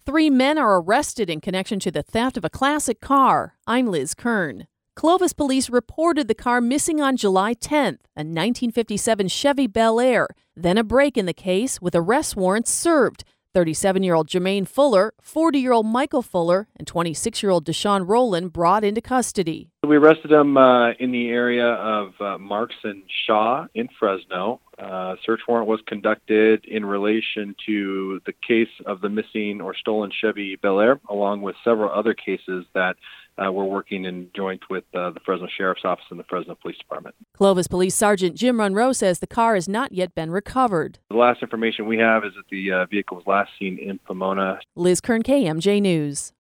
3 men are arrested in connection to the theft of a classic car. I'm Liz Kern. Clovis police reported the car missing on July 10th, a 1957 Chevy Bel Air. Then a break in the case with arrest warrants served. 37-year-old Jermaine Fuller, 40-year-old Michael Fuller, and 26-year-old Deshaun Rowland brought into custody. We arrested him in the area of Marks and Shaw in Fresno. Search warrant was conducted in relation to the case of the missing or stolen Chevy Bel Air, along with several other cases that we're working in joint with the Fresno Sheriff's Office and the Fresno Police Department. Clovis Police Sergeant Jim Monroe says the car has not yet been recovered. The last information we have is that the vehicle was last seen in Pomona. Liz Kern, KMJ News.